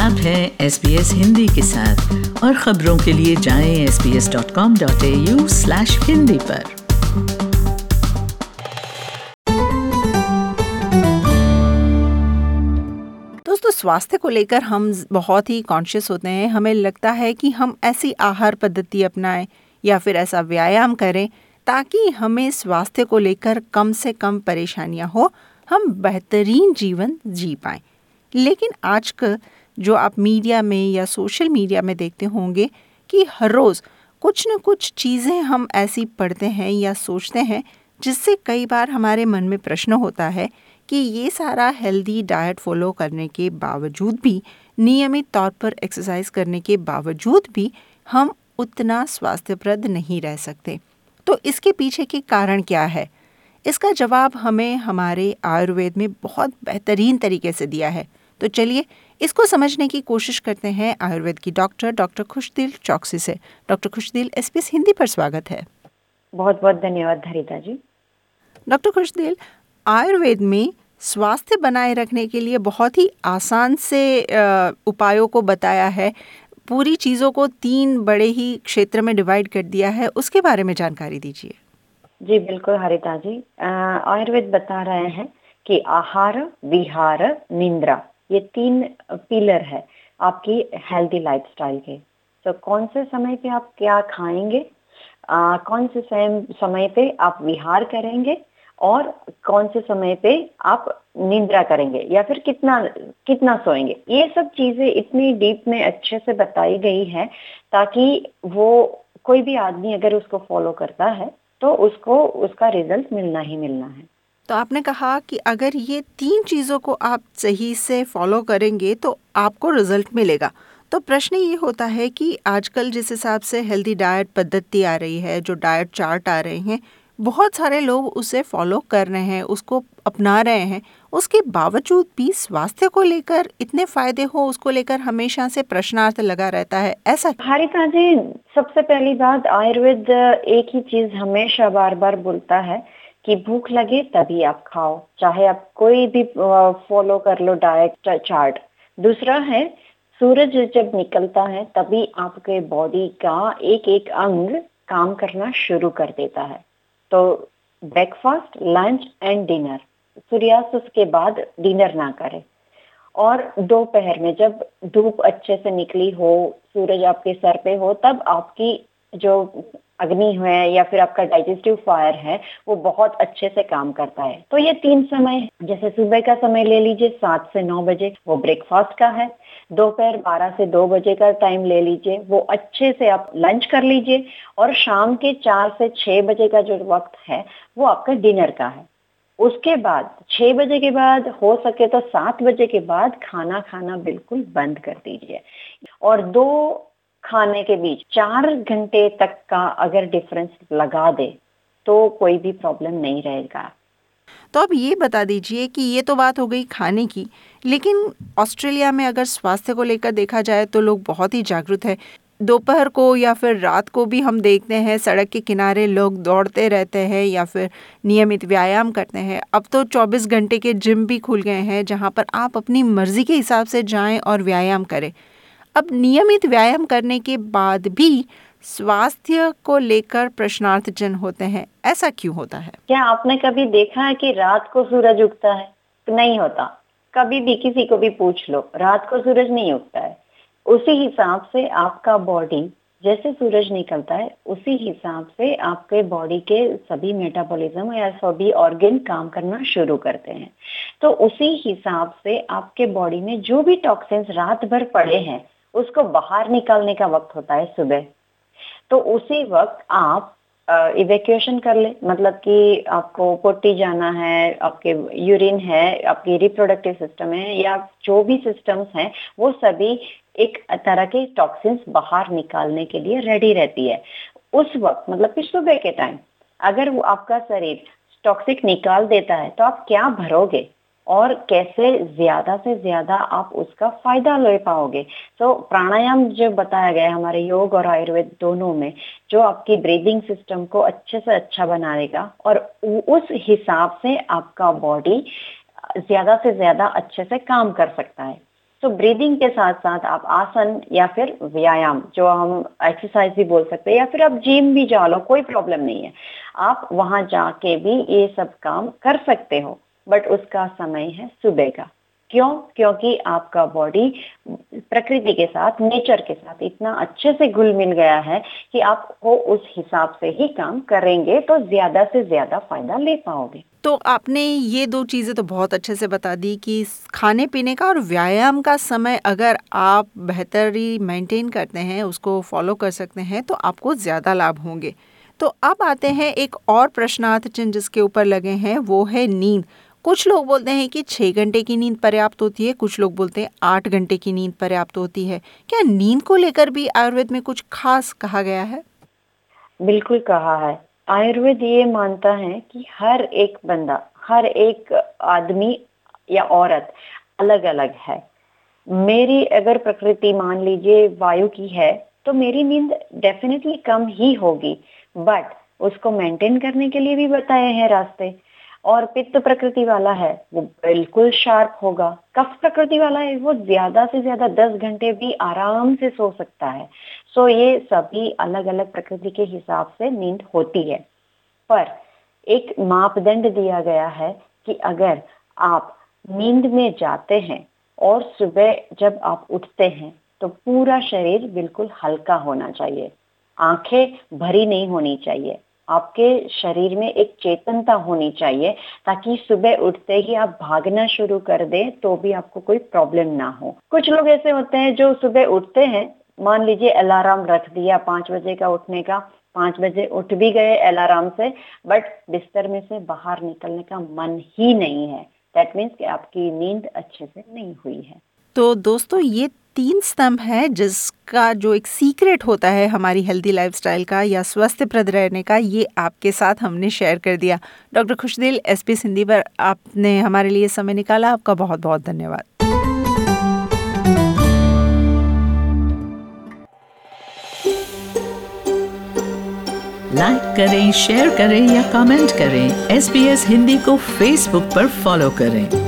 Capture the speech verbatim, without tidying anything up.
आप हैं S B S Hindi के साथ और खबरों के लिए जाएं S B S dot com dot A U slash Hindi पर। दोस्तों, स्वास्थ्य को लेकर हम बहुत ही कॉन्शियस होते हैं। हमें लगता है कि हम ऐसी आहार पद्धति अपनाएं या फिर ऐसा व्यायाम करें ताकि हमें स्वास्थ्य को लेकर कम से कम परेशानियां हो, हम बेहतरीन जीवन जी पाएं। लेकिन आजकल जो आप मीडिया में या सोशल मीडिया में देखते होंगे कि हर रोज़ कुछ न कुछ चीज़ें हम ऐसी पढ़ते हैं या सोचते हैं जिससे कई बार हमारे मन में प्रश्न होता है कि ये सारा हेल्दी डाइट फॉलो करने के बावजूद भी, नियमित तौर पर एक्सरसाइज करने के बावजूद भी हम उतना स्वास्थ्यप्रद नहीं रह सकते। तो इसके पीछे के कारण क्या है? इसका जवाब हमें हमारे आयुर्वेद में बहुत बेहतरीन तरीके से दिया है। तो चलिए इसको समझने की कोशिश करते हैं आयुर्वेद की डॉक्टर डॉक्टर खुशदिल चौकसी से। Doctor Khushdil, S B S Hindi पर स्वागत है। बहुत बहुत धन्यवाद धरिता जी। डॉक्टर खुशदिल, आयुर्वेद में स्वास्थ्य बनाए रखने के लिए बहुत ही आसान से उपायों को बताया है। पूरी चीज़ों को तीन बड़े ही क्षेत्र में डिवाइड कर दिया है, उसके बारे में जानकारी दीजिए। जी बिल्कुल हरिता जी, आयुर्वेद बता रहे हैं कि आहार, विहार, निद्रा, ये तीन पिलर है आपकी हेल्दी लाइफस्टाइल के। तो कौन से समय पे आप क्या खाएंगे, आ, कौन से समय पे आप विहार करेंगे और कौन से समय पे आप निद्रा करेंगे या फिर कितना कितना सोएंगे, ये सब चीजें इतनी डीप में अच्छे से बताई गई है ताकि वो कोई भी आदमी अगर उसको फॉलो करता है तो उसको उसका रिजल्ट मिलना ही मिलना है। तो आपने कहा कि अगर ये तीन चीज़ों को आप सही से फॉलो करेंगे तो आपको रिजल्ट मिलेगा। तो प्रश्न ये होता है कि आजकल जिस हिसाब से हेल्दी डाइट पद्धति आ रही है, जो डाइट चार्ट आ रहे हैं, बहुत सारे लोग उसे फॉलो कर रहे हैं, उसको अपना रहे हैं। उसके बावजूद भी स्वास्थ्य को लेकर इतने फायदे हो, उसको लेकर हमेशा से प्रश्नार्थ लगा रहता है, ऐसा? हरिता जी, सबसे पहली बात, आयुर्वेद एक ही चीज हमेशा बार बार बोलता है कि भूख लगे तभी आप खाओ, चाहे आप कोई भी फॉलो कर लो डाइट चार्ट। दूसरा है, सूरज जब निकलता है तभी आपके बॉडी का एक एक अंग काम करना शुरू कर देता है। तो ब्रेकफास्ट, लंच एंड डिनर, सूर्यास्त के बाद डिनर ना करें। और दोपहर में जब धूप अच्छे से निकली हो, सूरज आपके सर पे हो, तब आपकी जो अग्नि है या फिर आपका डाइजेस्टिव फायर है वो बहुत अच्छे से काम करता है। तो ये तीन समय, जैसे सुबह का समय ले लीजिए सात से नौ बजे, वो ब्रेकफास्ट का है। दोपहर बारह से दो बजे का टाइम ले लीजिए, वो अच्छे से आप लंच कर लीजिए। और शाम के चार से छह बजे का जो वक्त है वो आपका डिनर का है। उसके बाद छह बजे के बाद, हो सके तो सात बजे के बाद खाना खाना बिल्कुल बंद कर दीजिए। और दो खाने के बीच चार घंटे तक का अगर डिफरेंस लगा दे तो कोई भी प्रॉब्लम नहीं रहेगा। तो अब ये बता दीजिए कि ये तो बात हो गई खाने की, लेकिन ऑस्ट्रेलिया में अगर स्वास्थ्य को लेकर देखा जाए तो लोग बहुत ही जागरूक है। दोपहर को या फिर रात को भी हम देखते हैं सड़क के किनारे लोग दौड़ते रहते हैं या फिर नियमित व्यायाम करते हैं। अब तो चौबीस घंटे के जिम भी खुल गए हैं जहां पर आप अपनी मर्जी के हिसाब से जाएं और व्यायाम करें। अब नियमित व्यायाम करने के बाद भी स्वास्थ्य को लेकर प्रश्नार्थ जन होते हैं, ऐसा क्यों होता है? क्या आपने कभी देखा है कि रात को सूरज उगता है? नहीं होता। कभी भी किसी को भी पूछ लो, रात को सूरज नहीं उगता है। उसी हिसाब से आपका बॉडी, जैसे सूरज निकलता है उसी हिसाब से आपके बॉडी के सभी मेटाबॉलिज्म या सभी ऑर्गन काम करना शुरू करते हैं। तो उसी हिसाब से आपके बॉडी में जो भी टॉक्सिन्स रात भर पड़े हैं उसको बाहर निकालने का वक्त होता है सुबह। तो उसी वक्त आप इवैक्यूएशन कर ले, मतलब कि आपको पोटी जाना है, आपके यूरिन है, आपकी रिप्रोडक्टिव सिस्टम है या जो भी सिस्टम्स हैं, वो सभी एक तरह के टॉक्सिन्स बाहर निकालने के लिए रेडी रहती है उस वक्त। मतलब कि सुबह के टाइम अगर वो आपका शरीर टॉक्सिक निकाल देता है तो आप क्या भरोगे और कैसे ज्यादा से ज्यादा आप उसका फायदा ले पाओगे। तो प्राणायाम जो बताया गया है हमारे योग और आयुर्वेद दोनों में, जो आपकी ब्रीदिंग सिस्टम को अच्छे से अच्छा बनाएगा और उस हिसाब से आपका बॉडी ज्यादा से ज्यादा अच्छे से काम कर सकता है। तो ब्रीदिंग के साथ साथ आप आसन या फिर व्यायाम, जो हम एक्सरसाइज भी बोल सकते हैं, या फिर आप जिम भी जा लो, कोई प्रॉब्लम नहीं है, आप वहां जाके भी ये सब काम कर सकते हो। बट उसका समय है सुबह का। क्यों? क्योंकि आपका बॉडी प्रकृति के साथ, नेचर के साथ इतना अच्छे से घुल मिल गया है कि आपको उस हिसाब से ही काम करेंगे तो ज्यादा से ज्यादा फायदा ले पाओगे। तो आपने ये दो चीज़ें तो बहुत अच्छे से बता दी कि खाने पीने का और व्यायाम का समय अगर आप बेहतरी मेंटेन करते हैं, उसको फॉलो कर सकते हैं, तो आपको ज़्यादा लाभ होंगे। तो अब आते हैं एक और प्रश्नार्थ चिन्ह जिसके ऊपर लगे हैं, वो है नींद। कुछ लोग बोलते हैं कि छः घंटे की नींद पर्याप्त होती है, कुछ लोग बोलते हैं आठ घंटे की नींद पर्याप्त होती है। क्या नींद को लेकर भी आयुर्वेद में कुछ खास कहा गया है? बिल्कुल कहा है। आयुर्वेद ये मानता है कि हर एक बंदा, हर एक आदमी या औरत अलग अलग है। मेरी अगर प्रकृति मान लीजिए वायु की है, तो मेरी नींद डेफिनेटली कम ही होगी, बट उसको मेंटेन करने के लिए भी बताए हैं रास्ते। और पित्त प्रकृति वाला है वो बिल्कुल शार्प होगा, कफ प्रकृति वाला है वो ज्यादा से ज्यादा दस घंटे भी आराम से सो सकता है। सो ये सभी अलग अलग प्रकृति के हिसाब से नींद होती है। पर एक मापदंड दिया गया है कि अगर आप नींद में जाते हैं और सुबह जब आप उठते हैं तो पूरा शरीर बिल्कुल हल्का होना चाहिए, आंखें भरी नहीं होनी चाहिए, आपके शरीर में एक चेतनता होनी चाहिए, ताकि सुबह उठते ही आप भागना शुरू कर दें तो भी आपको कोई प्रॉब्लम ना हो। कुछ लोग ऐसे होते हैं जो सुबह उठते हैं, मान लीजिए अलार्म रख दिया पाँच बजे का उठने का, पाँच बजे उठ भी गए अलार्म से, बट बिस्तर में से बाहर निकलने का मन ही नहीं है। दैट मीन्स कि आपकी नींद अच्छे से नहीं हुई है। तो दोस्तों, ये तीन स्तंभ है जिसका जो एक सीक्रेट होता है हमारी हेल्दी लाइफस्टाइल का या स्वस्थप्रद रहने का, ये आपके साथ हमने शेयर कर दिया। डॉक्टर खुशदिल, एसबीएस हिंदी पर आपने हमारे लिए समय निकाला, आपका बहुत बहुत धन्यवाद। लाइक करें, शेयर करें या कमेंट करें। एसबीएस हिंदी को फेसबुक पर फॉलो करें।